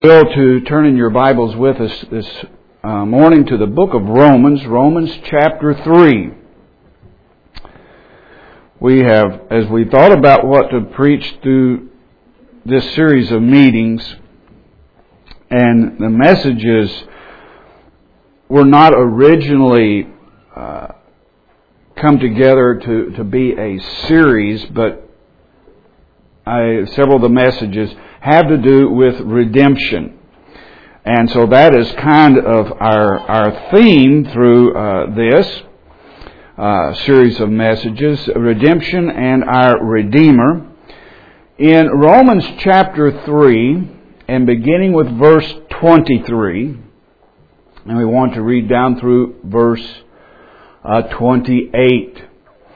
Will to turn in your Bibles with us this morning to the book of Romans chapter 3. We have, as we thought about what to preach through this series of meetings, and the messages were not originally come together to be a series, but several of the messages have to do with redemption. And so that is kind of our theme through this series of messages, redemption and our Redeemer. In Romans chapter 3, and beginning with verse 23, and we want to read down through verse 28. It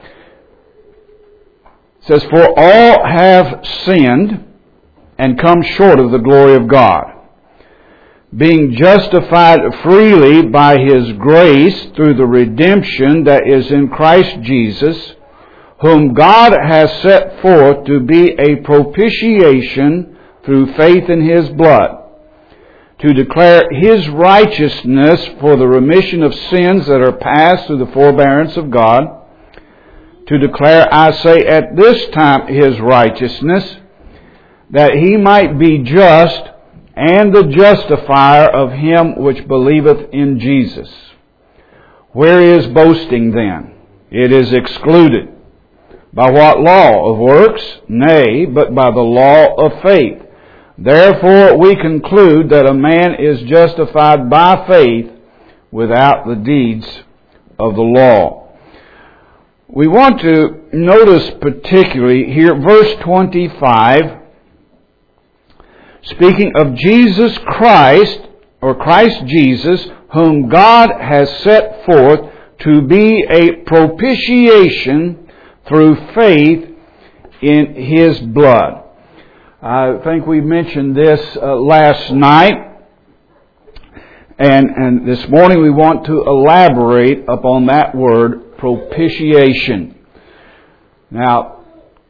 says, "For all have sinned and come short of the glory of God, being justified freely by His grace through the redemption that is in Christ Jesus, whom God has set forth to be a propitiation through faith in His blood, to declare His righteousness for the remission of sins that are past through the forbearance of God, to declare, I say, at this time His righteousness, that He might be just and the justifier of him which believeth in Jesus. Where is boasting then? It is excluded. By what law? Of works? Nay, but by the law of faith. Therefore we conclude that a man is justified by faith without the deeds of the law." We want to notice particularly here verse 25, speaking of Jesus Christ, or Christ Jesus, whom God has set forth to be a propitiation through faith in His blood. I think we mentioned this last night, and this morning we want to elaborate upon that word, propitiation. Now,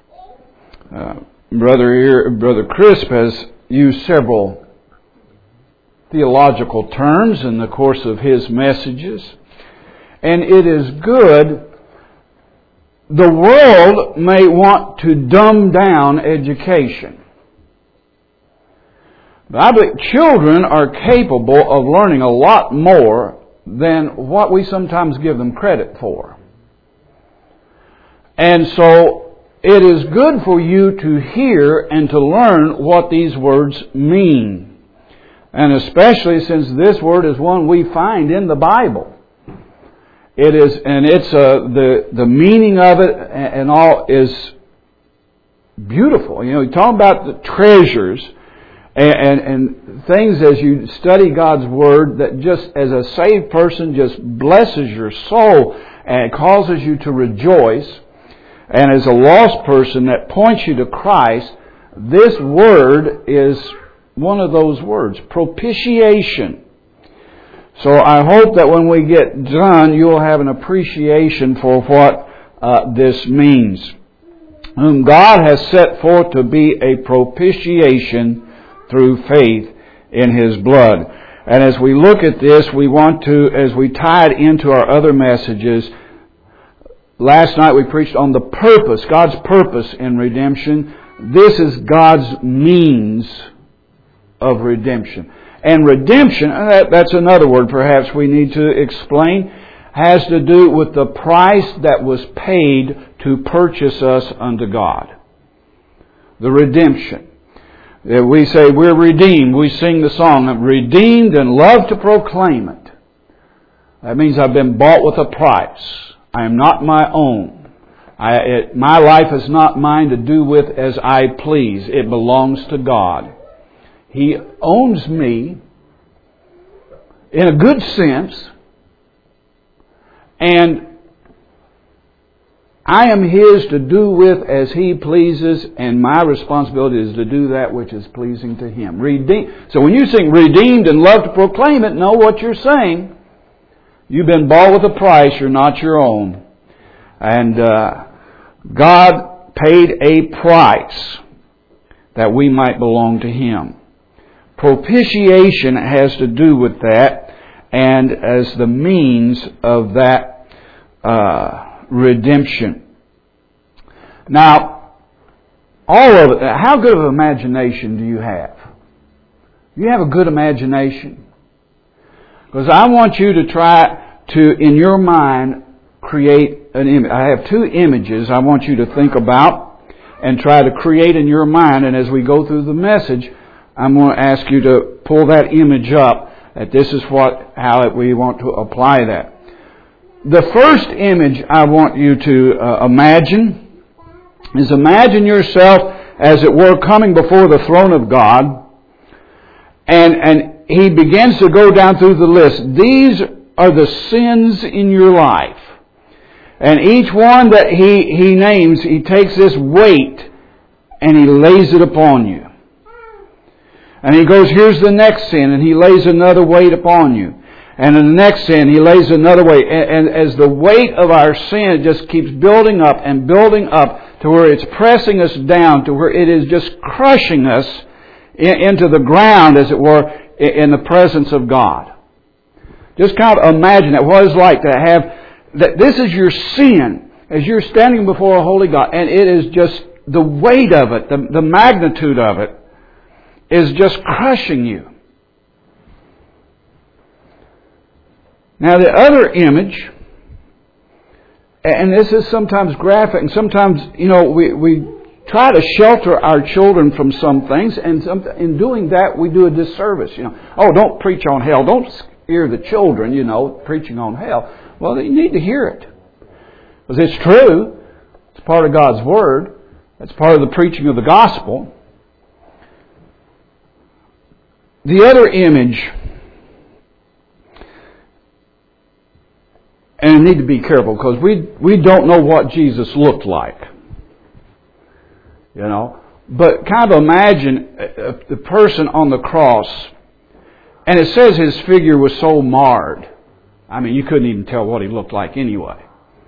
Brother Crisp has used several theological terms in the course of his messages, and it is good. The world may want to dumb down education, but I believe children are capable of learning a lot more than what we sometimes give them credit for. And so it is good for you to hear and to learn what these words mean. And especially since this word is one we find in the Bible. It is, and it's the meaning of it and all is beautiful. You know, you talk about the treasures and things as you study God's Word that just as a saved person just blesses your soul and causes you to rejoice. And as a lost person that points you to Christ, this word is one of those words, propitiation. So I hope that when we get done, you'll have an appreciation for what this means. Whom God has set forth to be a propitiation through faith in His blood. And as we look at this, we want to, as we tie it into our other messages, last night we preached on the purpose, God's purpose in redemption. This is God's means of redemption. And redemption, that's another word perhaps we need to explain, has to do with the price that was paid to purchase us unto God. The redemption. We say we're redeemed. We sing the song, I'm redeemed and love to proclaim it. That means I've been bought with a price. I am not my own. My life is not mine to do with as I please. It belongs to God. He owns me in a good sense, and I am His to do with as He pleases, and my responsibility is to do that which is pleasing to Him. So when you sing redeemed and love to proclaim it, know what you're saying. You've been bought with a price. You're not your own. And God paid a price that we might belong to Him. propitiation has to do with that, and as the means of that redemption. Now, all of it, how good of an imagination do you have? You have a good imagination? Because I want you to try to, in your mind, create an image. I have two images I want you to think about and try to create in your mind. And as we go through the message, I'm going to ask you to pull that image up. That this is how we want to apply that. The first image I want you to imagine is imagine yourself, as it were, coming before the throne of God. And he begins to go down through the list. These are the sins in your life. And each one that he names, he takes this weight and he lays it upon you. And he goes, here's the next sin, and he lays another weight upon you. And in the next sin, he lays another weight. And as the weight of our sin just keeps building up and building up to where it's pressing us down, to where it is just crushing us into the ground, as it were, in the presence of God. Just kind of imagine that, what it's like to have, that this is your sin as you're standing before a holy God, and it is just the weight of it, the magnitude of it, is just crushing you. Now the other image, and this is sometimes graphic, and sometimes, we try to shelter our children from some things, and in doing that we do a disservice. Oh, don't preach on hell. Don't scare the children, preaching on hell. Well, you need to hear it. Because it's true. It's part of God's Word. It's part of the preaching of the gospel. The other image, and I need to be careful because we don't know what Jesus looked like. But kind of imagine the person on the cross, and it says his figure was so marred. I mean, you couldn't even tell what he looked like anyway.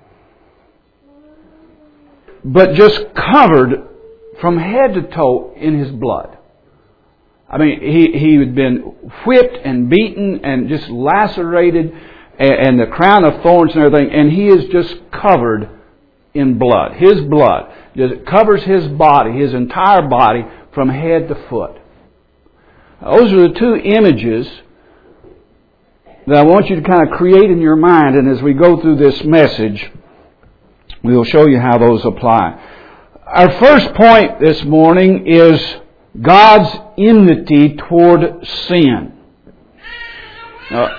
But just covered from head to toe in his blood. I mean, he had been whipped and beaten and just lacerated, and the crown of thorns and everything, and he is just covered in blood. His blood just covers his body, his entire body, from head to foot. Those are the two images that I want you to kind of create in your mind, and as we go through this message, we will show you how those apply. Our first point this morning is God's enmity toward sin. Now,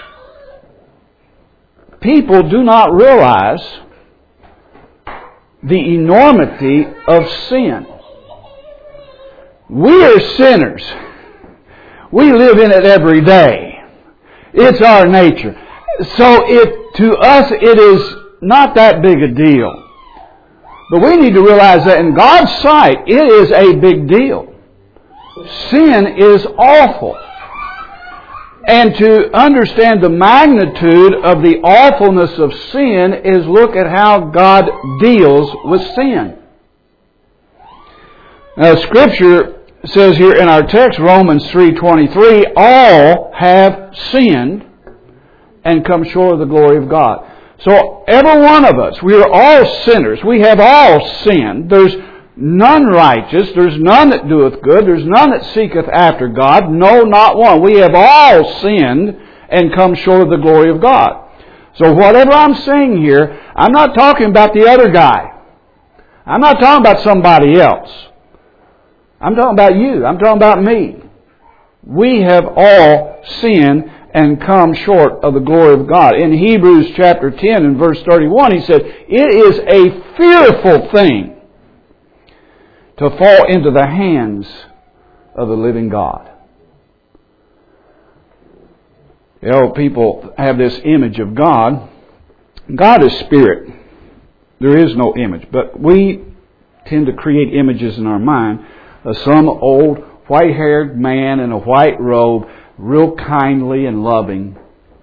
people do not realize the enormity of sin. We are sinners. We live in it every day. It's our nature. So to us it is not that big a deal. But we need to realize that in God's sight it is a big deal. Sin is awful. And to understand the magnitude of the awfulness of sin is look at how God deals with sin. Now, Scripture says here in our text, Romans 3:23, all have sinned and come short of the glory of God. So every one of us, we are all sinners. We have all sinned. There's none righteous. There's none that doeth good. There's none that seeketh after God. No, not one. We have all sinned and come short of the glory of God. So whatever I'm saying here, I'm not talking about the other guy. I'm not talking about somebody else. I'm talking about you. I'm talking about me. We have all sinned and come short of the glory of God. In Hebrews chapter 10 and verse 31, he said, it is a fearful thing to fall into the hands of the living God. People have this image of God. God is spirit. There is no image. But we tend to create images in our mind of some old white-haired man in a white robe, real kindly and loving.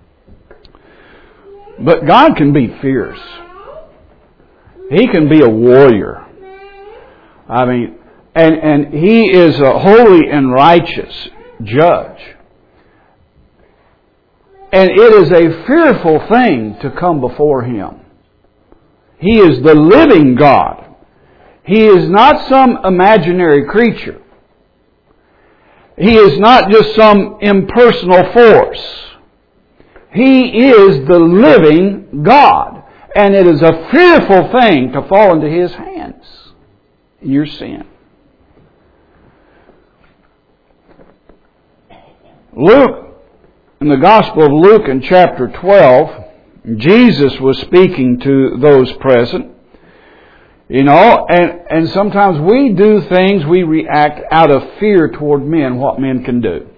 But God can be fierce. He can be a warrior. I mean, and He is holy and righteous. judge. And it is a fearful thing to come before Him. He is the living God. He is not some imaginary creature. He is not just some impersonal force. He is the living God. And it is a fearful thing to fall into His hands in your sin. Luke, in the Gospel of Luke in chapter 12, Jesus was speaking to those present. And sometimes we do things, we react out of fear toward men, what men can do.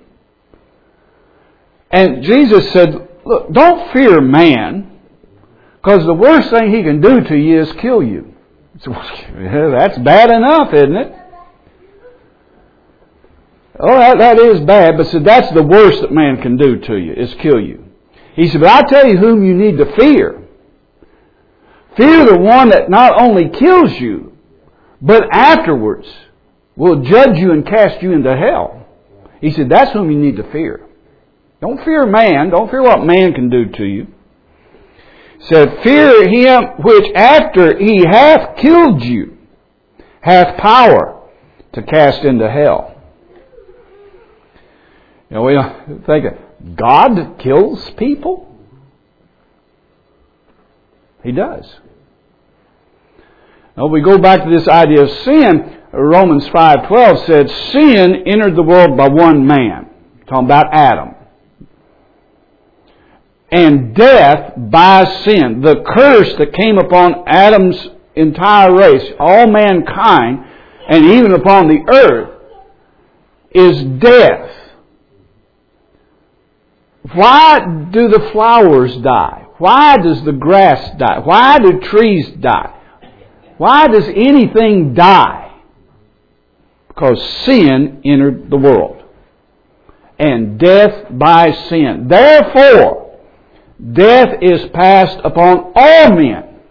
And Jesus said, look, don't fear man, because the worst thing he can do to you is kill you. So, that's bad enough, isn't it? Oh, that is bad, but so that's the worst that man can do to you, is kill you. He said, but I tell you whom you need to fear. Fear the one that not only kills you, but afterwards will judge you and cast you into hell. He said, that's whom you need to fear. Don't fear man. Don't fear what man can do to you. He said, fear him which after he hath killed you, hath power to cast into hell. We think God kills people. He does. Now, we go back to this idea of sin. Romans 5:12 said, sin entered the world by one man. Talking about Adam. And death by sin. The curse that came upon Adam's entire race, all mankind, and even upon the earth, is death. Why do the flowers die? Why does the grass die? Why do trees die? Why does anything die? Because sin entered the world. And death by sin. Therefore, death is passed upon all men.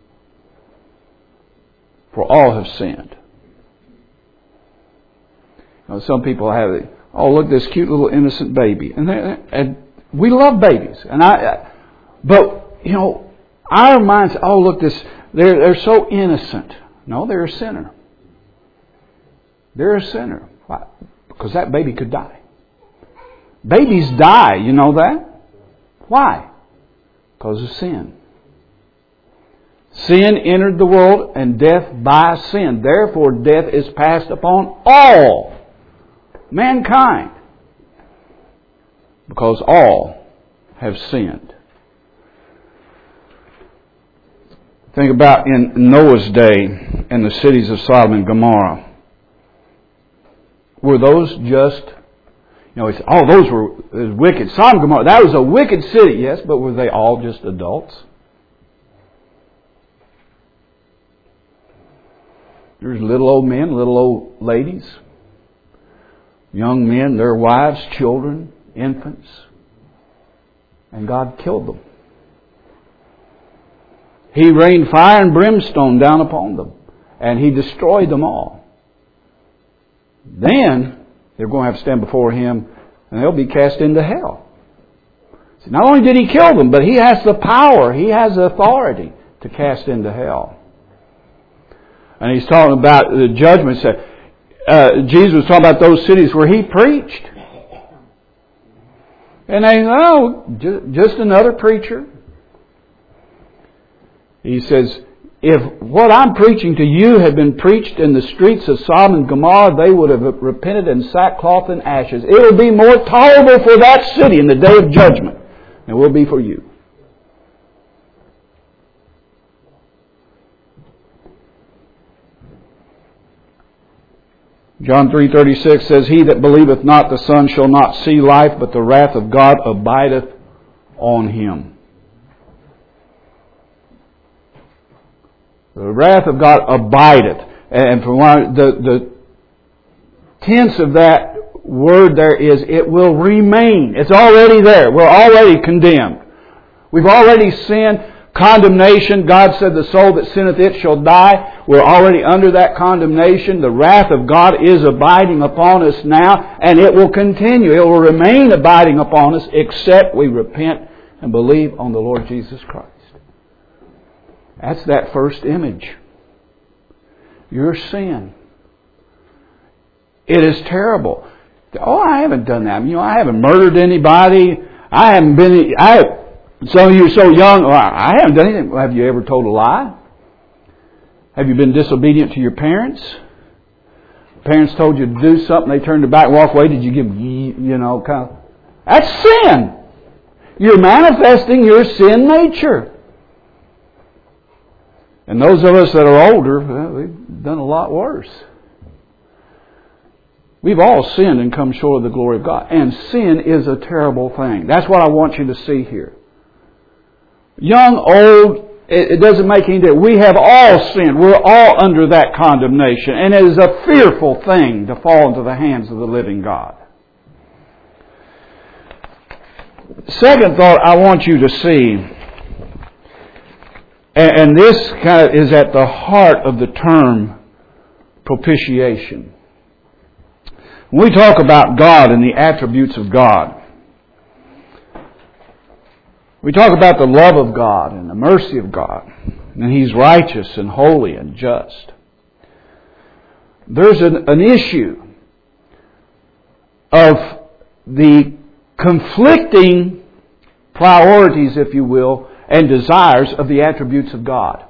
For all have sinned. Some people have, oh, look, this cute little innocent baby. And we love babies. But, our minds, oh, look, they're so innocent. No, they're a sinner. They're a sinner. Why? Because that baby could die. Babies die, you know that? Why? Because of sin. Sin entered the world, and death by sin. Therefore, death is passed upon all mankind. Because all have sinned. Think about in Noah's day in the cities of Sodom and Gomorrah. Were those just, we say, oh, those were wicked. Sodom and Gomorrah, that was a wicked city. Yes, but were they all just adults? There's little old men, little old ladies, young men, their wives, children, infants. And God killed them. He rained fire and brimstone down upon them. And He destroyed them all. Then they're going to have to stand before Him and they'll be cast into hell. See, not only did He kill them, but He has the power, He has the authority to cast into hell. And He's talking about the judgment. Jesus was talking about those cities where He preached. And they, just another preacher. He says, if what I'm preaching to you had been preached in the streets of Sodom and Gomorrah, they would have repented in sackcloth and ashes. It will be more tolerable for that city in the day of judgment than it will be for you. John 3:36 says, he that believeth not the Son shall not see life, but the wrath of God abideth on him. The wrath of God abideth. And for one, the tense of that word there is, it will remain. It's already there. We're already condemned. We've already sinned. condemnation. God said the soul that sinneth it shall die. We're already under that condemnation. The wrath of God is abiding upon us now, and it will continue. It will remain abiding upon us except we repent and believe on the Lord Jesus Christ. That's that first image. Your sin. It is terrible. Oh, I haven't done that. I haven't murdered anybody. I haven't been... Some of you are so young. Well, I haven't done anything. Have you ever told a lie? Have you been disobedient to your parents? Parents told you to do something, they turned their back and walked away. Did you give kind of... That's sin. You're manifesting your sin nature. And those of us that are older, we've done a lot worse. We've all sinned and come short of the glory of God. And sin is a terrible thing. That's what I want you to see here. Young, old, it doesn't make any difference. We have all sinned. We're all under that condemnation. And it is a fearful thing to fall into the hands of the living God. Second thought I want you to see, and this kind of is at the heart of the term propitiation. When we talk about God and the attributes of God, we talk about the love of God and the mercy of God, and He's righteous and holy and just. There's an issue of the conflicting priorities, if you will, and desires of the attributes of God.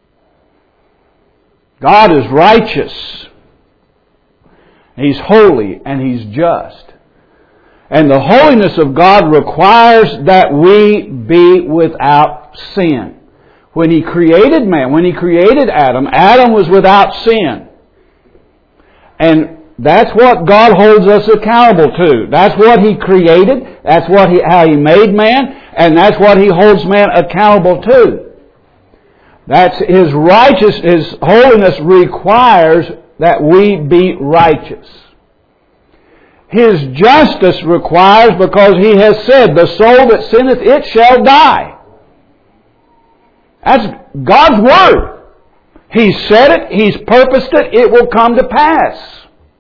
God is righteous. He's holy and He's just. And the holiness of God requires that we be without sin. When He created man, when He created Adam, Adam was without sin. And that's what God holds us accountable to. That's what He created. That's how He made man. And that's what He holds man accountable to. That's His righteousness, His holiness requires that we be righteous. His justice requires, because He has said, the soul that sinneth, it shall die. That's God's Word. He said it, He's purposed it, it will come to pass.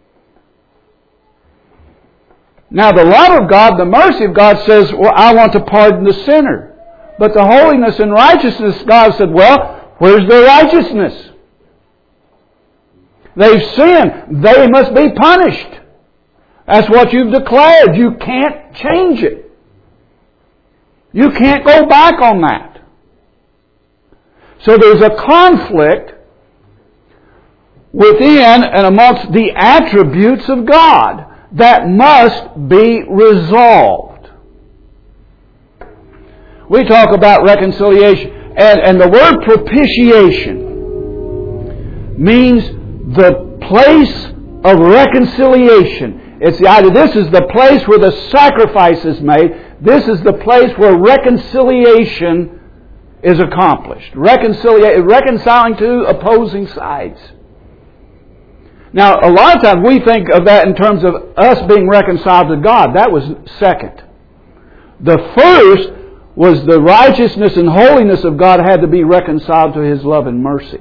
Now the love of God, the mercy of God says, well, I want to pardon the sinner. But the holiness and righteousness, God said, well, where's their righteousness? They've sinned. They must be punished. That's what you've declared. You can't change it. You can't go back on that. So there's a conflict within and amongst the attributes of God that must be resolved. We talk about reconciliation. And the word propitiation means the place of reconciliation. It's the idea, this is the place where the sacrifice is made. This is the place where reconciliation is accomplished. Reconciling two opposing sides. Now, a lot of times we think of that in terms of us being reconciled to God. That was second. The first was the righteousness and holiness of God had to be reconciled to His love and mercy.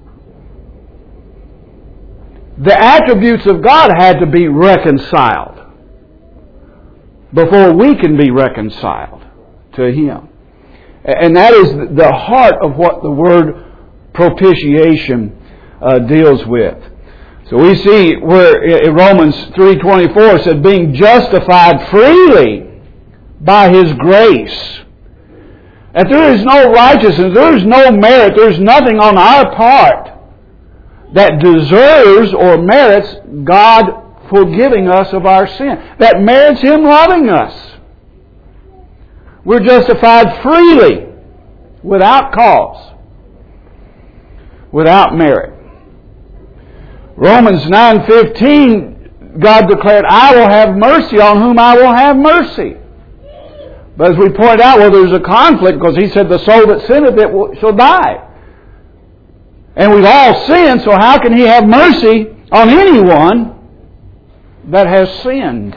The attributes of God had to be reconciled before we can be reconciled to Him. And that is the heart of what the word propitiation deals with. So we see where in Romans 3:24 said, being justified freely by His grace. That there is no righteousness, there is no merit, there is nothing on our part that deserves or merits God forgiving us of our sin. That merits Him loving us. We're justified freely, without cause, without merit. Romans 9:15, God declared, I will have mercy on whom I will have mercy. But as we pointed out, there's a conflict because He said the soul that sinneth it shall die. And we've all sinned, so how can He have mercy on anyone that has sinned?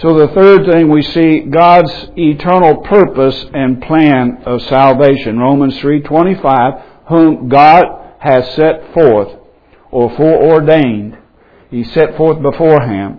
So the third thing we see, God's eternal purpose and plan of salvation. Romans 3:25, whom God has set forth or foreordained. He set forth beforehand.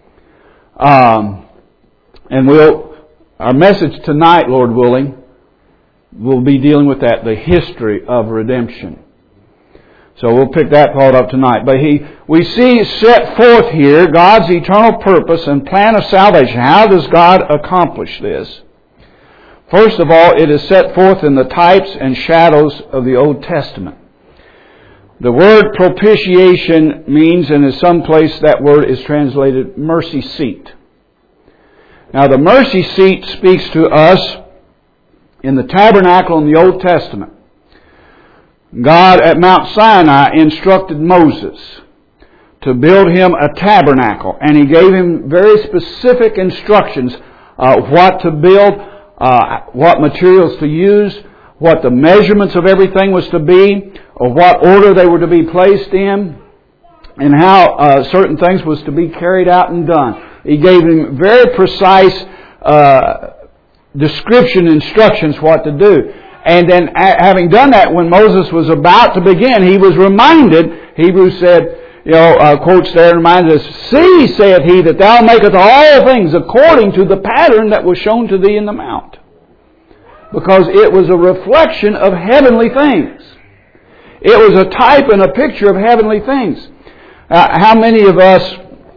And our message tonight, Lord willing, will be dealing with that, the history of redemption. So we'll pick that part up tonight. But we see set forth here God's eternal purpose and plan of salvation. How does God accomplish this? First of all, it is set forth in the types and shadows of the Old Testament. The word propitiation means, and in some place that word is translated mercy seat. Now the mercy seat speaks to us in the tabernacle in the Old Testament. God at Mount Sinai instructed Moses to build him a tabernacle, and He gave him very specific instructions what to build, what materials to use, what the measurements of everything was to be, or what order they were to be placed in, and how certain things was to be carried out and done. He gave him very precise description, instructions what to do. And then having done that, when Moses was about to begin, he was reminded, Hebrews said, quotes there, reminds us, "See, saith he, that thou makest all things according to the pattern that was shown to thee in the mount." Because it was a reflection of heavenly things. It was a type and a picture of heavenly things. How many of us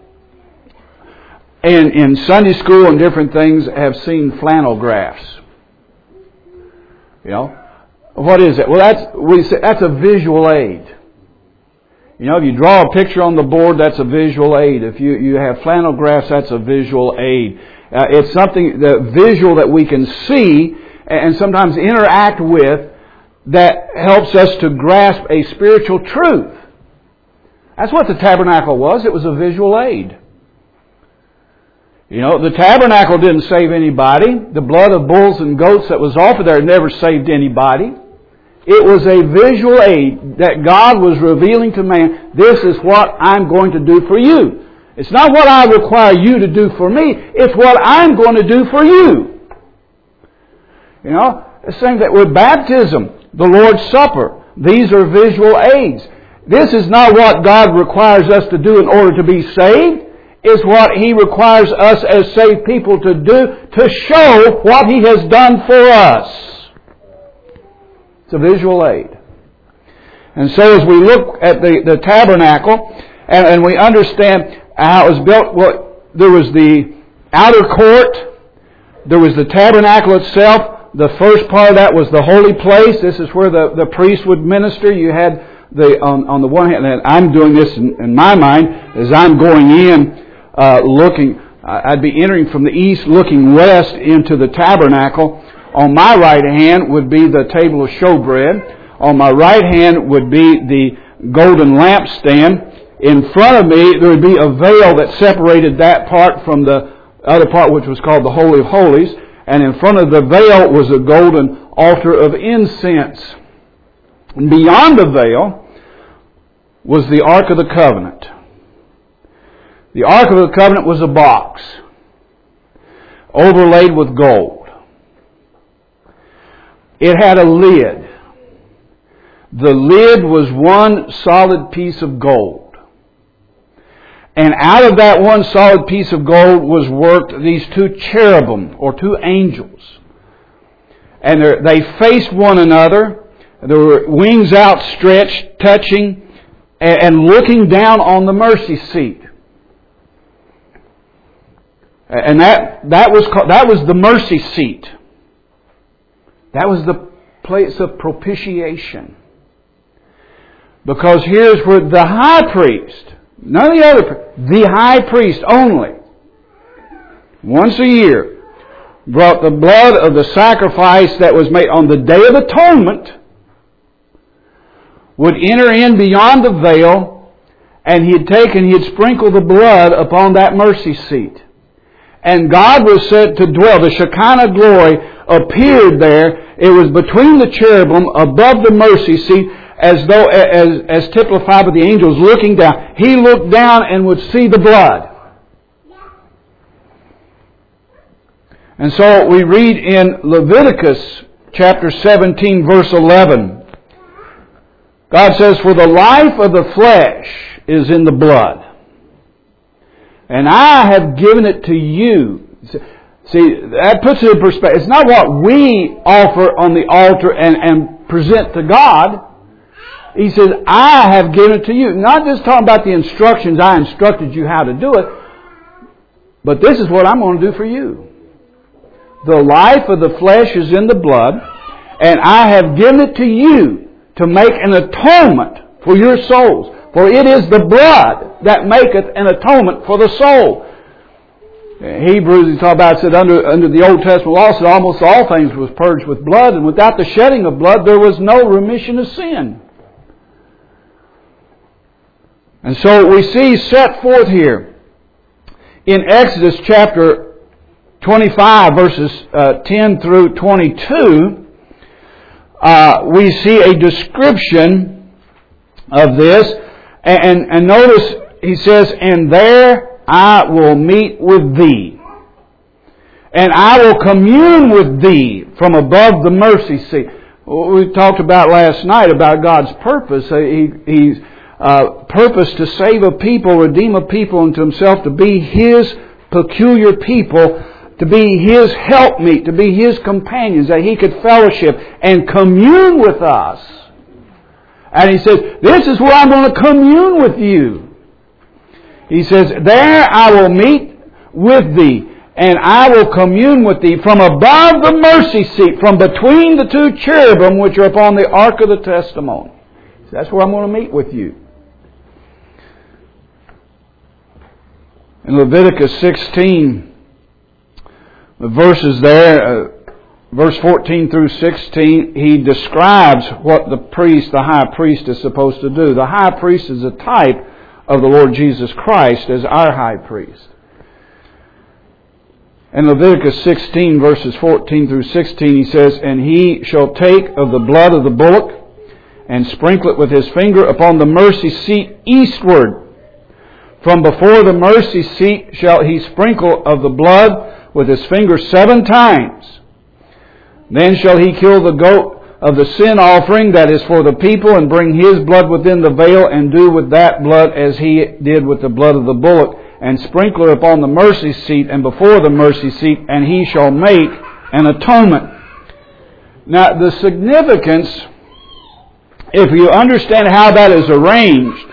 in Sunday school and different things have seen flannel graphs? What is it? Well, that's a visual aid. If you draw a picture on the board, that's a visual aid. If you have flannel graphs, that's a visual aid. It's something, the visual that we can see and sometimes interact with that helps us to grasp a spiritual truth. That's what the tabernacle was. It was a visual aid. The tabernacle didn't save anybody. The blood of bulls and goats that was offered there never saved anybody. It was a visual aid that God was revealing to man, this is what I'm going to do for you. It's not what I require you to do for me. It's what I'm going to do for you. The same that with baptism, the Lord's Supper, these are visual aids. This is not what God requires us to do in order to be saved. It's what He requires us as saved people to do to show what He has done for us. It's a visual aid. And so as we look at the tabernacle and we understand how it was built, there was the outer court, there was the tabernacle itself. The first part of that was the holy place. This is where the priest would minister. You had on the one hand, and I'm doing this in my mind, as I'm going in, looking, I'd be entering from the east, looking west into the tabernacle. On my right hand would be the table of showbread. On my right hand would be the golden lampstand. In front of me, there would be a veil that separated that part from the other part, which was called the Holy of Holies. And in front of the veil was a golden altar of incense. And beyond the veil was the Ark of the Covenant. The Ark of the Covenant was a box overlaid with gold. It had a lid. The lid was one solid piece of gold. And out of that one solid piece of gold was worked these two cherubim, or two angels. And they faced one another. There were wings outstretched, touching, and looking down on the mercy seat. And that was the mercy seat. That was the place of propitiation. Because here's where the high priest, none of the other, the high priest only, once a year, brought the blood of the sacrifice that was made on the Day of Atonement, would enter in beyond the veil, and he'd sprinkle the blood upon that mercy seat. And God was said to dwell. The Shekinah glory appeared there. It was between the cherubim above the mercy seat, as though, as typified by the angels looking down. He looked down and would see the blood. And so we read in Leviticus chapter 17, verse 11. God says, "For the life of the flesh is in the blood, and I have given it to you." See, that puts it in perspective. It's not what we offer on the altar and present to God. He says, "I have given it to you." Not just talking about the instructions, I instructed you how to do it, but this is what I'm going to do for you. The life of the flesh is in the blood, and I have given it to you to make an atonement for your souls. For it is the blood that maketh an atonement for the soul. Hebrews, he talked about, said under the Old Testament law, said almost all things was purged with blood, and without the shedding of blood there was no remission of sin. And so we see set forth here in Exodus chapter 25, verses 10 through 22, we see a description of this. And notice, he says, "And there I will meet with thee, and I will commune with thee from above the mercy seat." We talked about last night about God's purpose. He's purposed to save a people, redeem a people unto Himself, to be His peculiar people, to be His helpmeet, to be His companions, that He could fellowship and commune with us. And He says, "This is where I'm going to commune with you." He says, "There I will meet with thee, and I will commune with thee from above the mercy seat, from between the two cherubim which are upon the ark of the testimony." So that's where I'm going to meet with you. In Leviticus 16, the verses there, verse 14 through 16, he describes what the high priest is supposed to do. The high priest is a type of the Lord Jesus Christ as our high priest. In Leviticus 16, verses 14 through 16, he says, "And he shall take of the blood of the bullock, and sprinkle it with his finger upon the mercy seat eastward. From before the mercy seat shall he sprinkle of the blood with his finger 7 times. Then shall he kill the goat of the sin offering that is for the people, and bring his blood within the veil, and do with that blood as he did with the blood of the bullock, and sprinkle it upon the mercy seat and before the mercy seat, and he shall make an atonement." Now, the significance, if you understand how that is arranged,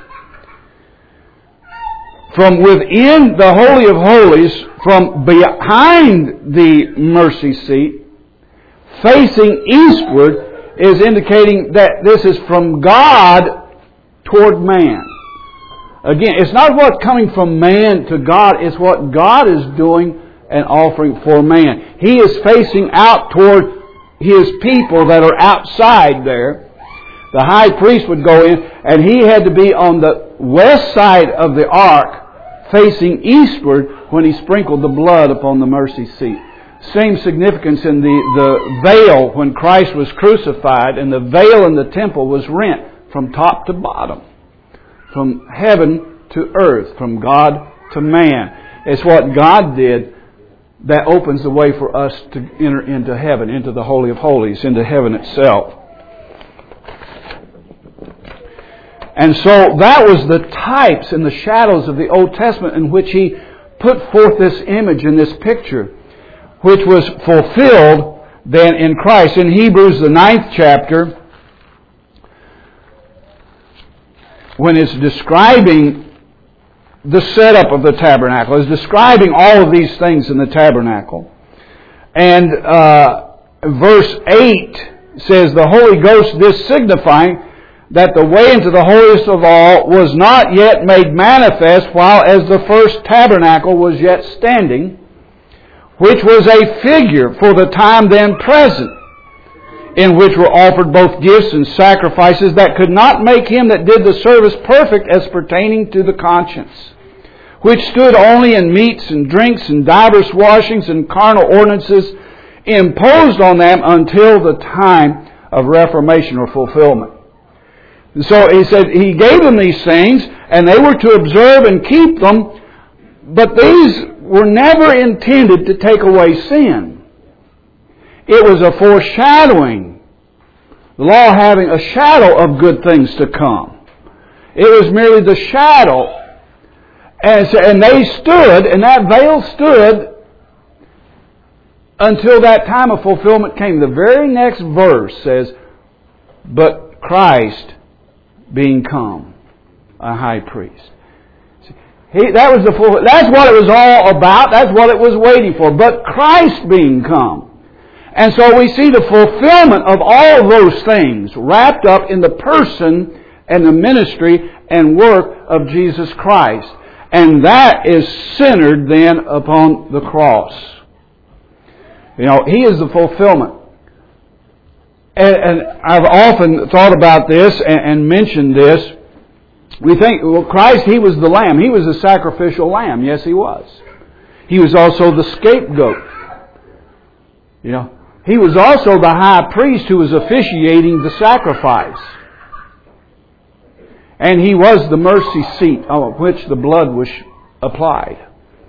from within the Holy of Holies, from behind the mercy seat, facing eastward, is indicating that this is from God toward man. Again, it's not what's coming from man to God, it's what God is doing and offering for man. He is facing out toward His people that are outside there. The high priest would go in, and he had to be on the west side of the ark, facing eastward, when he sprinkled the blood upon the mercy seat. Same significance in the veil when Christ was crucified, and the veil in the temple was rent from top to bottom, from heaven to earth, from God to man. It's what God did that opens the way for us to enter into heaven, into the Holy of Holies, into heaven itself. And so that was the types and the shadows of the Old Testament in which He put forth this image and this picture, which was fulfilled then in Christ. In Hebrews, the 9th chapter, when it's describing the setup of the tabernacle, it's describing all of these things in the tabernacle. And verse 8 says, "The Holy Ghost, this signifying that the way into the holiest of all was not yet made manifest, while as the first tabernacle was yet standing, which was a figure for the time then present, in which were offered both gifts and sacrifices that could not make him that did the service perfect as pertaining to the conscience, which stood only in meats and drinks and divers washings and carnal ordinances imposed on them until the time of reformation or fulfillment." And so he said He gave them these things, and they were to observe and keep them, but these were never intended to take away sin. It was a foreshadowing. The law having a shadow of good things to come. It was merely the shadow. And they stood, and that veil stood until that time of fulfillment came. The very next verse says, but Christ being come, a high priest. That's what it was all about. That's what it was waiting for. But Christ being come. And so we see the fulfillment of all those things wrapped up in the person and the ministry and work of Jesus Christ. And that is centered then upon the cross. You know, He is the fulfillment. And I've often thought about this and mentioned this. We think, well, Christ, He was the Lamb. He was the sacrificial Lamb. Yes, He was. He was also the scapegoat. You know, He was also the high priest who was officiating the sacrifice. And He was the mercy seat on which the blood was applied.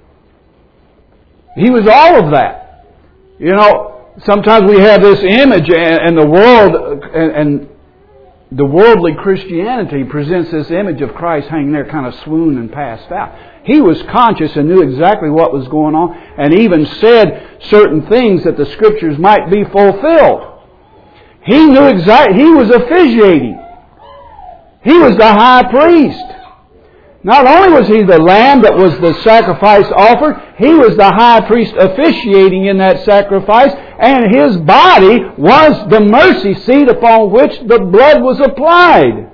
He was all of that. You know, sometimes we have this image, and the world and the worldly Christianity presents this image of Christ hanging there kind of swooned and passed out. He was conscious and knew exactly what was going on, and even said certain things that the Scriptures might be fulfilled. He knew exactly. He was officiating. He was the high priest. Not only was He the lamb that was the sacrifice offered, He was the high priest officiating in that sacrifice, and His body was the mercy seat upon which the blood was applied.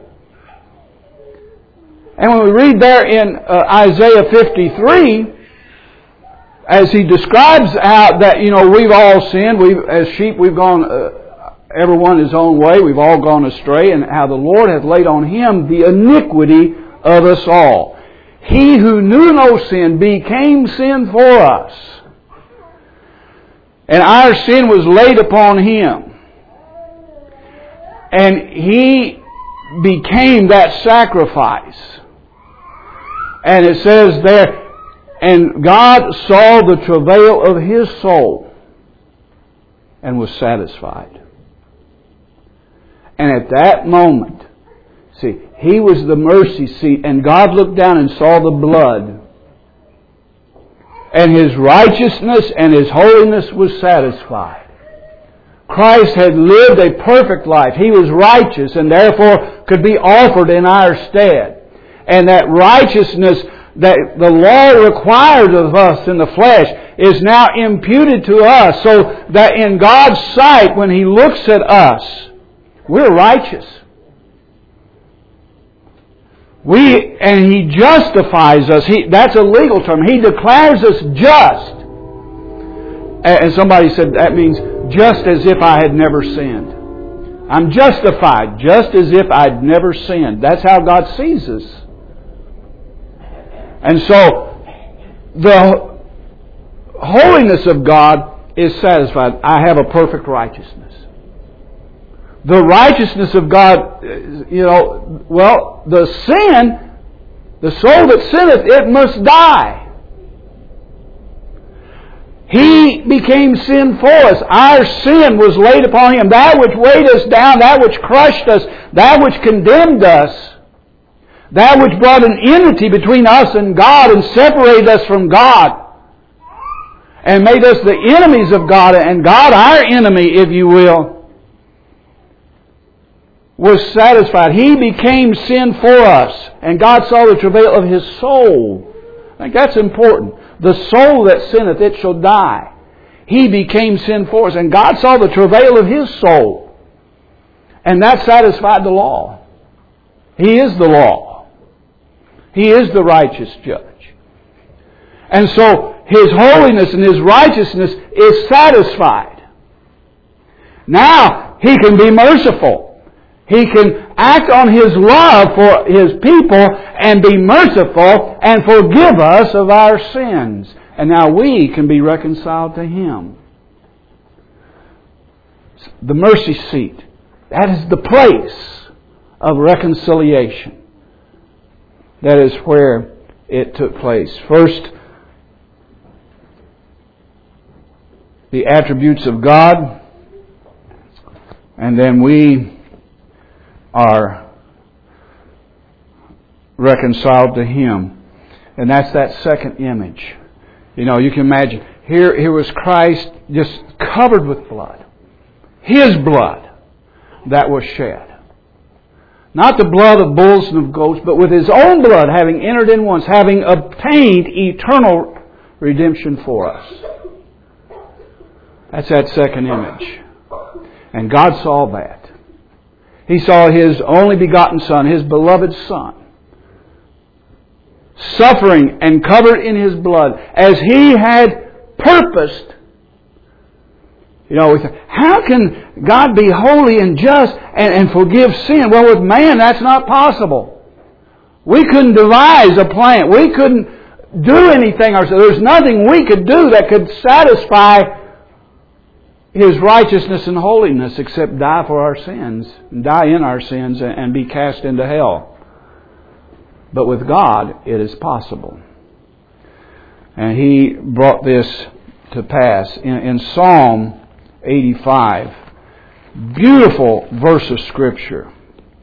And when we read there in Isaiah 53, as He describes how that, you know, we've all sinned, as sheep we've gone everyone his own way, we've all gone astray, and how the Lord hath laid on Him the iniquity of us all. He who knew no sin became sin for us. And our sin was laid upon Him. And He became that sacrifice. And it says there, and God saw the travail of His soul and was satisfied. And at that moment, see, He was the mercy seat, and God looked down and saw the blood. And His righteousness and His holiness was satisfied. Christ had lived a perfect life. He was righteous and therefore could be offered in our stead. And that righteousness that the law requires of us in the flesh is now imputed to us, so that in God's sight, when He looks at us, we're righteous. And He justifies us. That's a legal term. He declares us just. And somebody said that means just as if I had never sinned. I'm justified just as if I'd never sinned. That's how God sees us. And so the holiness of God is satisfied. I have a perfect righteousness. The righteousness of God, you know, well, the soul that sinneth, it must die. He became sin for us. Our sin was laid upon Him. That which weighed us down, that which crushed us, that which condemned us, that which brought an enmity between us and God and separated us from God and made us the enemies of God and God our enemy, if you will, was satisfied. He became sin for us. And God saw the travail of His soul. I think that's important. The soul that sinneth, it shall die. He became sin for us. And God saw the travail of His soul. And that satisfied the law. He is the law. He is the righteous judge. And so His holiness and His righteousness is satisfied. Now He can be merciful. He can act on His love for His people and be merciful and forgive us of our sins. And now we can be reconciled to Him. The mercy seat. That is the place of reconciliation. That is where it took place. First, the attributes of God. And then we are reconciled to Him. And that's that second image. You know, you can imagine, here was Christ just covered with blood. His blood that was shed. Not the blood of bulls and of goats, but with His own blood, having entered in once, having obtained eternal redemption for us. That's that second image. And God saw that. He saw His only begotten Son, His beloved Son, suffering and covered in His blood as He had purposed. You know, we say, how can God be holy and just and forgive sin? Well, with man, that's not possible. We couldn't devise a plan. We couldn't do anything ourselves. There's nothing we could do that could satisfy His righteousness and holiness except die for our sins, and die in our sins, and be cast into hell. But with God, it is possible. And He brought this to pass. In Psalm 85, beautiful verse of Scripture.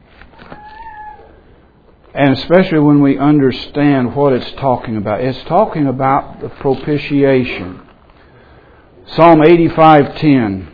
And especially when we understand what it's talking about. It's talking about the propitiation. Psalm 85:10.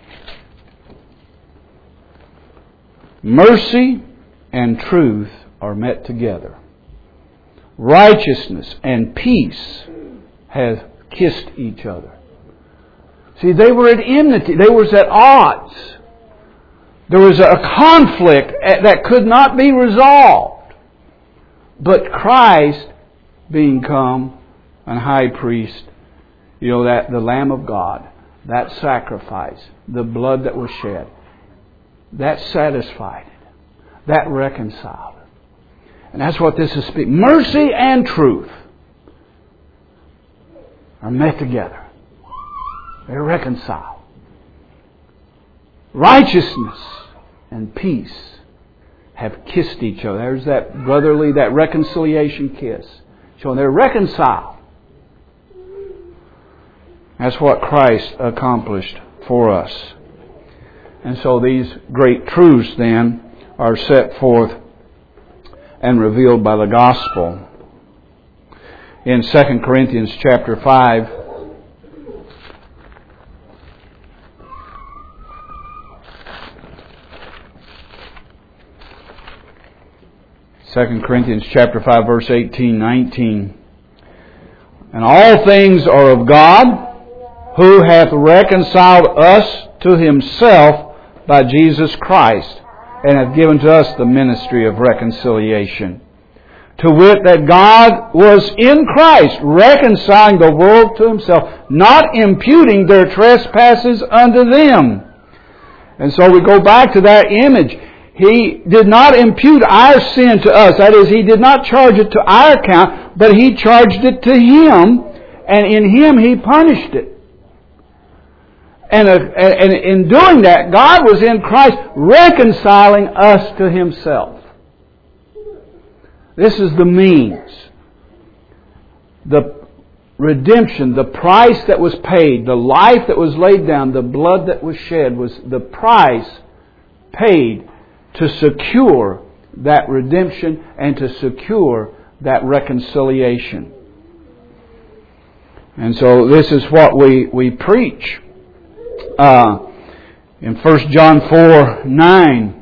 Mercy and truth are met together. Righteousness and peace have kissed each other. See, they were at enmity. They were at odds. There was a conflict that could not be resolved. But Christ, being come an high priest, you know, that the Lamb of God, that sacrifice, the blood that was shed, that satisfied it. That reconciled it. And that's what this is speaking. Mercy and truth are met together. They're reconciled. Righteousness and peace have kissed each other. There's that brotherly, that reconciliation kiss. So they're reconciled. That's what Christ accomplished for us. And so these great truths then are set forth and revealed by the gospel. In 2 Corinthians chapter 5, Corinthians chapter 5, verse 18, 19. And all things are of God, who hath reconciled us to Himself by Jesus Christ, and hath given to us the ministry of reconciliation. To wit, that God was in Christ, reconciling the world to Himself, not imputing their trespasses unto them. And so we go back to that image. He did not impute our sin to us. That is, He did not charge it to our account, but He charged it to Him, and in Him He punished it. And in doing that, God was in Christ reconciling us to Himself. This is the means. The redemption, the price that was paid, the life that was laid down, the blood that was shed was the price paid to secure that redemption and to secure that reconciliation. And so this is what we preach. In 1 John 4:9,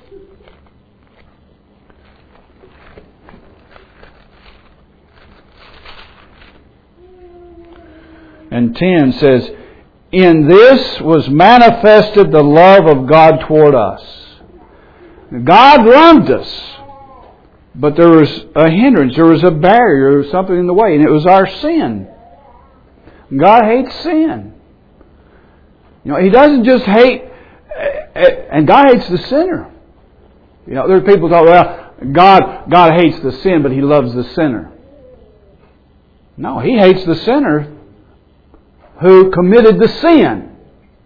and 10 says, in this was manifested the love of God toward us. God loved us, but there was a hindrance, there was a barrier, there was something in the way, and it was our sin. God hates sin. You know, He doesn't just hate, and God hates the sinner. You know, there are people who talk, well, God hates the sin, but He loves the sinner. No, He hates the sinner who committed the sin.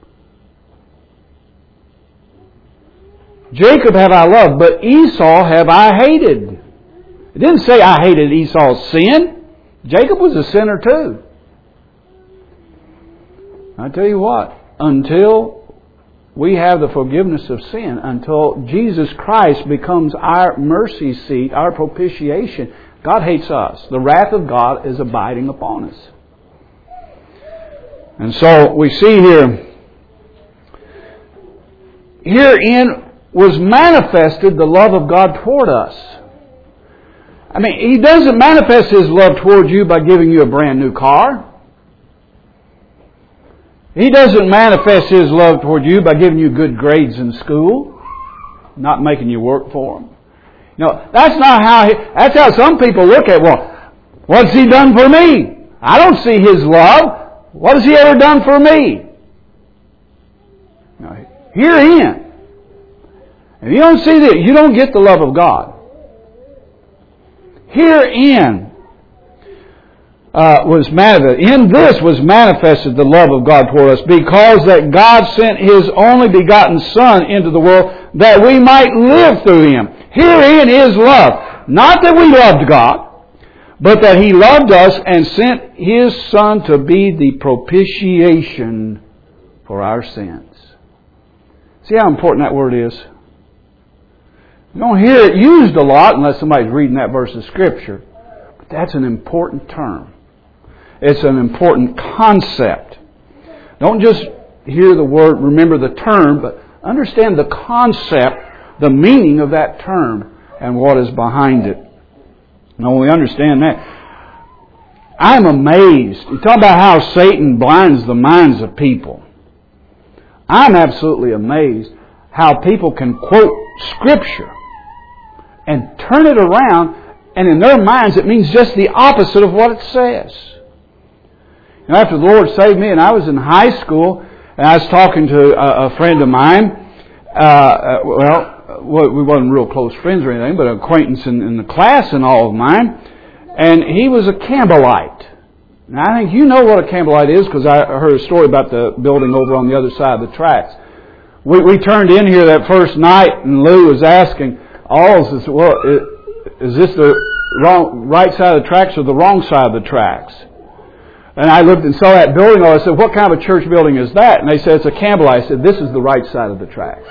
Jacob have I loved, but Esau have I hated. It didn't say I hated Esau's sin. Jacob was a sinner too. I tell you what, until we have the forgiveness of sin until Jesus Christ becomes our mercy seat, our propitiation. God hates us. The wrath of God is abiding upon us. And so we see here, herein was manifested the love of God toward us. I mean, He doesn't manifest His love toward you by giving you a brand new car. He doesn't manifest His love toward you by giving you good grades in school, not making you work for Him. No, that's not how that's how some people look at, well, what's He done for me? I don't see His love. What has He ever done for me? Now, herein, if you don't see that, you don't get the love of God. Herein was manifested. In this was manifested the love of God toward us, because that God sent His only begotten Son into the world that we might live through Him. Herein is love. Not that we loved God, but that He loved us and sent His Son to be the propitiation for our sins. See how important that word is? You don't hear it used a lot unless somebody's reading that verse of Scripture. But that's an important term. It's an important concept. Don't just hear the word, remember the term, but understand the concept, the meaning of that term, and what is behind it. Now, when we understand that, I'm amazed. You talk about how Satan blinds the minds of people. I'm absolutely amazed how people can quote Scripture and turn it around, and in their minds it means just the opposite of what it says. And after the Lord saved me, and I was in high school, and I was talking to a friend of mine, we wasn't real close friends or anything, but an acquaintance in the class and all of mine, and he was a Campbellite. Now, I think you know what a Campbellite is, because I heard a story about the building over on the other side of the tracks. We turned in here that first night, and Lou was asking all of us, well, is this the right side of the tracks or the wrong side of the tracks? And I looked and saw that building. I said, what kind of a church building is that? And they said, it's a Campbellite. I said, this is the right side of the tracks.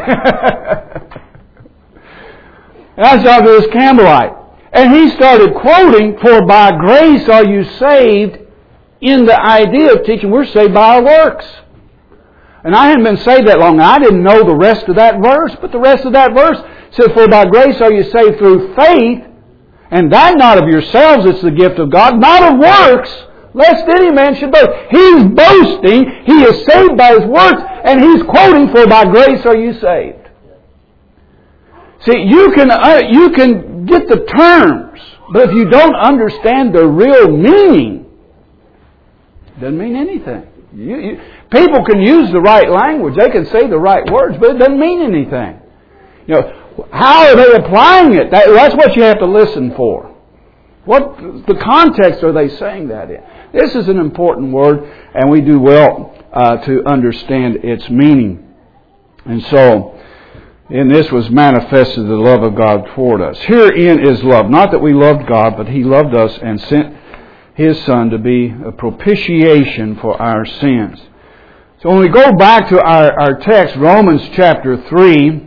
And I saw this Campbellite. And he started quoting, for by grace are you saved, in the idea of teaching we're saved by our works. And I hadn't been saved that long. I didn't know the rest of that verse. But the rest of that verse said, for by grace are you saved through faith, and that not of yourselves, it's the gift of God, not of works, lest any man should boast. He's boasting. He is saved by His works, and he's quoting, for by grace are you saved. See, you can get the terms, but if you don't understand the real meaning, it doesn't mean anything. People can use the right language. They can say the right words, but it doesn't mean anything. You know, how are they applying it? That's what you have to listen for. What the context are they saying that in? This is an important word, and we do well to understand its meaning. And so, in this was manifested the love of God toward us. Herein is love. Not that we loved God, but He loved us and sent His Son to be a propitiation for our sins. So when we go back to our text, Romans chapter 3,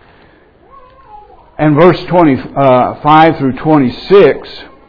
and verse 25 through 26,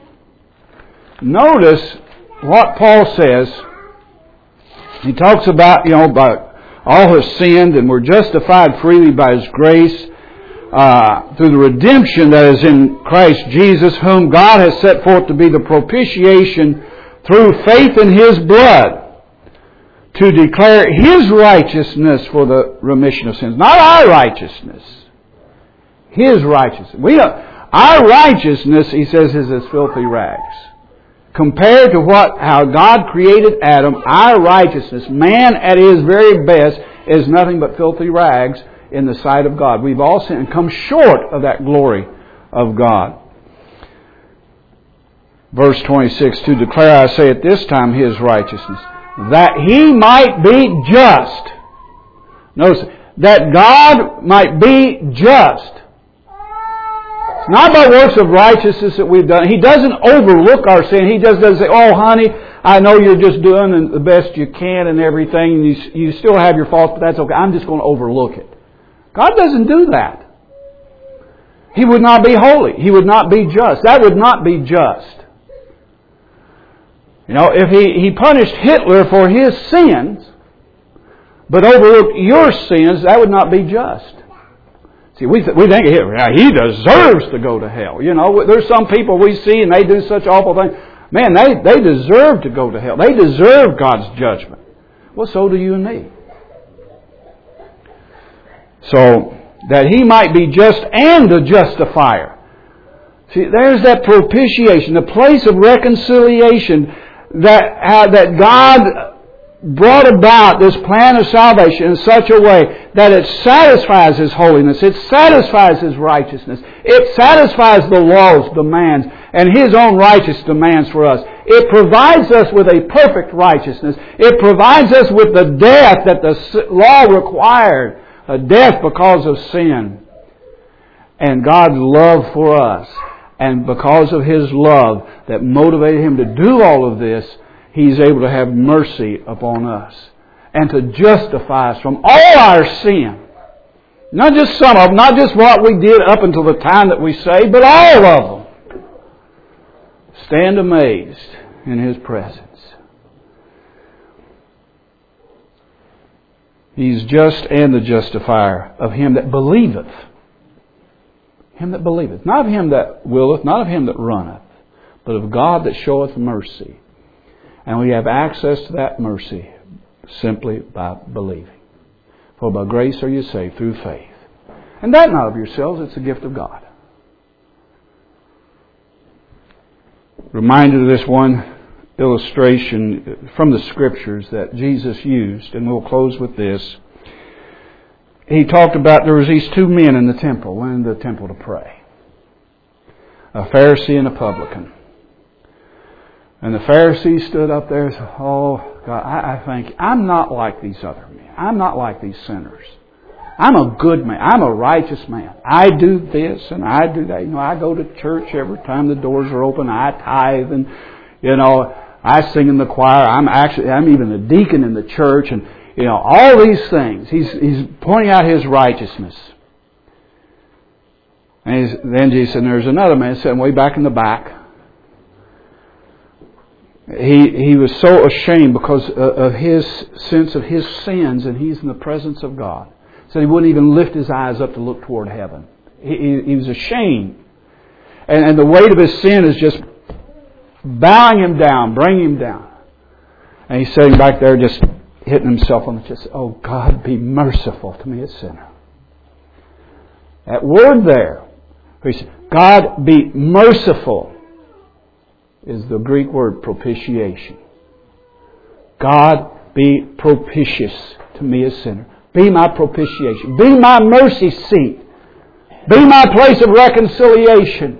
notice what Paul says. He talks about, about all have sinned and we're justified freely by His grace through the redemption that is in Christ Jesus, whom God has set forth to be the propitiation through faith in His blood, to declare His righteousness for the remission of sins. Not our righteousness. His righteousness. Our righteousness, he says, is as filthy rags. Compared to how God created Adam, our righteousness, man at his very best, is nothing but filthy rags in the sight of God. We've all sinned and come short of that glory of God. Verse 26, to declare, I say at this time, His righteousness, that He might be just. Notice, that God might be just. It's not by works of righteousness that we've done. He doesn't overlook our sin. He just doesn't say, oh, honey, I know you're just doing the best you can and everything, and you still have your faults, but that's okay. I'm just going to overlook it. God doesn't do that. He would not be holy. He would not be just. That would not be just. You know, if He punished Hitler for his sins, but overlooked your sins, that would not be just. See, we think of Hitler, he deserves to go to hell. You know, there's some people we see and they do such awful things. Man, they deserve to go to hell. They deserve God's judgment. Well, so do you and me. So, that He might be just and the justifier. See, there's that propitiation, the place of reconciliation that God brought about this plan of salvation in such a way that it satisfies His holiness, it satisfies His righteousness, it satisfies the law's demands and His own righteous demands for us. It provides us with a perfect righteousness. It provides us with the death that the law required, a death because of sin. And God's love for us, and because of His love that motivated Him to do all of this, He's able to have mercy upon us and to justify us from all our sin. Not just some of them, not just what we did up until the time that we saved, but all of them. Stand amazed in His presence. He's just and the justifier of him that believeth. Him that believeth. Not of him that willeth, not of him that runneth, but of God that showeth mercy. And we have access to that mercy simply by believing. For by grace are you saved through faith. And that not of yourselves, it's a gift of God. Reminded of this one illustration from the Scriptures that Jesus used, and we'll close with this. He talked about there was these two men in the temple, went into the temple to pray. A Pharisee and a publican. And the Pharisee stood up there and said, oh, God, I think I'm not like these other men. I'm not like these sinners. I'm a good man. I'm a righteous man. I do this and I do that. You know, I go to church every time the doors are open. I tithe and, you know, I sing in the choir. I'm even a deacon in the church, and, you know, all these things. He's pointing out his righteousness. And then Jesus said, there's another man sitting way back in the back. He was so ashamed because of his sense of his sins, and he's in the presence of God. So he wouldn't even lift his eyes up to look toward heaven. He was ashamed. And the weight of his sin is just bowing him down, bringing him down. And he's sitting back there just hitting himself on the chest. Oh, God, be merciful to me, a sinner. That word there, he said, God, be merciful, is the Greek word propitiation. God, be propitious to me, a sinner. Be my propitiation. Be my mercy seat. Be my place of reconciliation.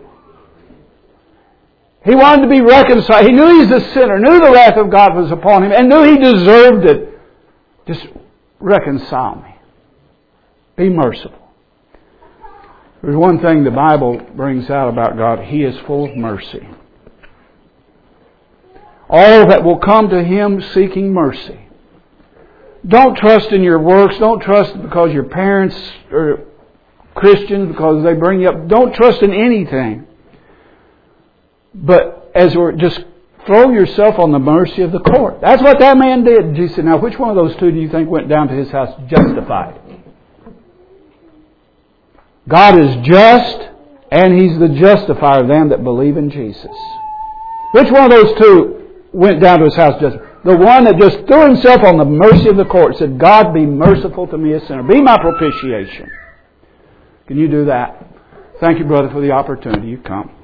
He wanted to be reconciled. He knew he's a sinner, knew the wrath of God was upon him, and knew he deserved it. Just reconcile me. Be merciful. There's one thing the Bible brings out about God. He is full of mercy. All that will come to Him seeking mercy. Don't trust in your works. Don't trust because your parents are Christians, because they bring you up. Don't trust in anything. But just throw yourself on the mercy of the court. That's what that man did. Jesus said, now which one of those two do you think went down to his house justified? God is just, and He's the justifier of them that believe in Jesus. Which one of those two went down to his house justified? The one that just threw himself on the mercy of the court, said, God, be merciful to me, a sinner. Be my propitiation. Can you do that? Thank you, brother, for the opportunity. You come.